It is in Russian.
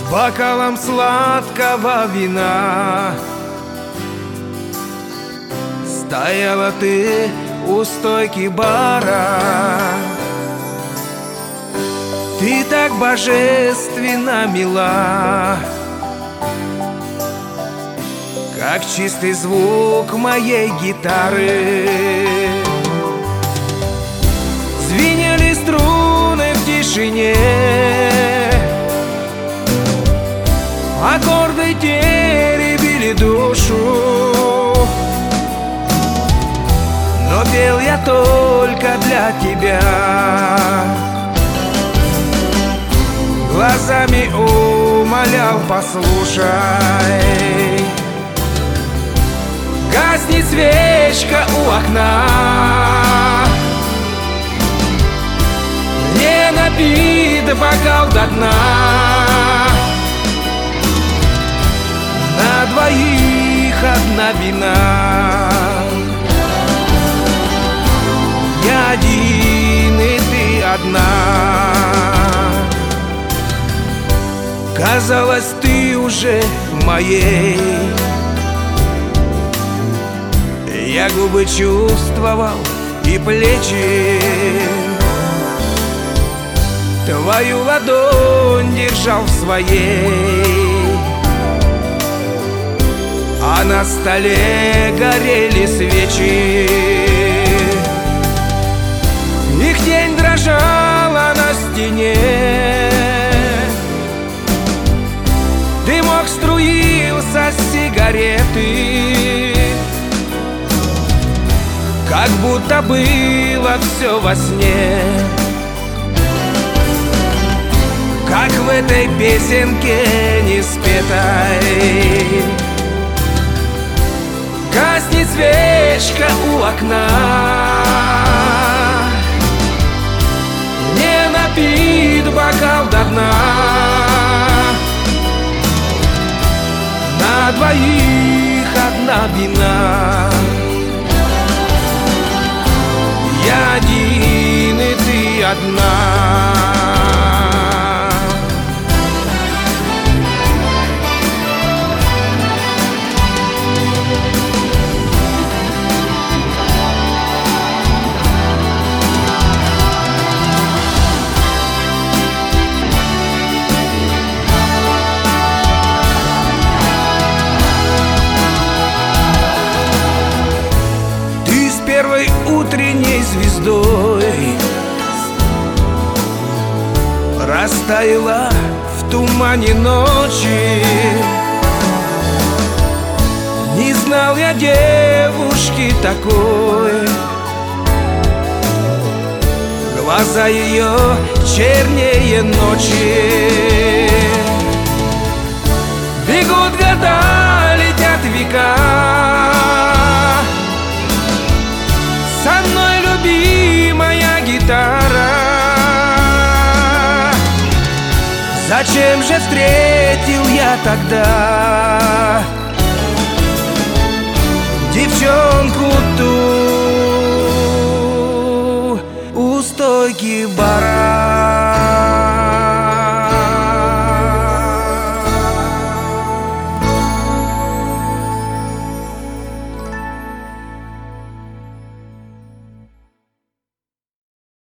бокалом сладкого вина. Стояла ты у стойки бара. Ты так божественно мила, как чистый звук моей гитары. Звенели струны в тишине, аккорды теребили душу, но пел я только для тебя. Глазами умолял: послушай, гаснет свечка у окна, не напит бокал до дна. На двоих одна вина, я один и ты одна. Казалось, ты уже моей. Я губы чувствовал и плечи, твою ладонь держал в своей, а на столе горели свечи. Их тень дрожала на стене, дымок струился с сигареты, как будто было все во сне, как в этой песенке не спетой. Гаснет свечка у окна, не напит бокал до дна. На двоих одна вина, я один и ты одна. Первой утренней звездой растаяла в тумане ночи. Не знал я девушки такой, глаза ее чернее ночи. Бегут года, летят века, со мной любимая гитара. Зачем же встретил я тогда девчонку ту у стойки бара?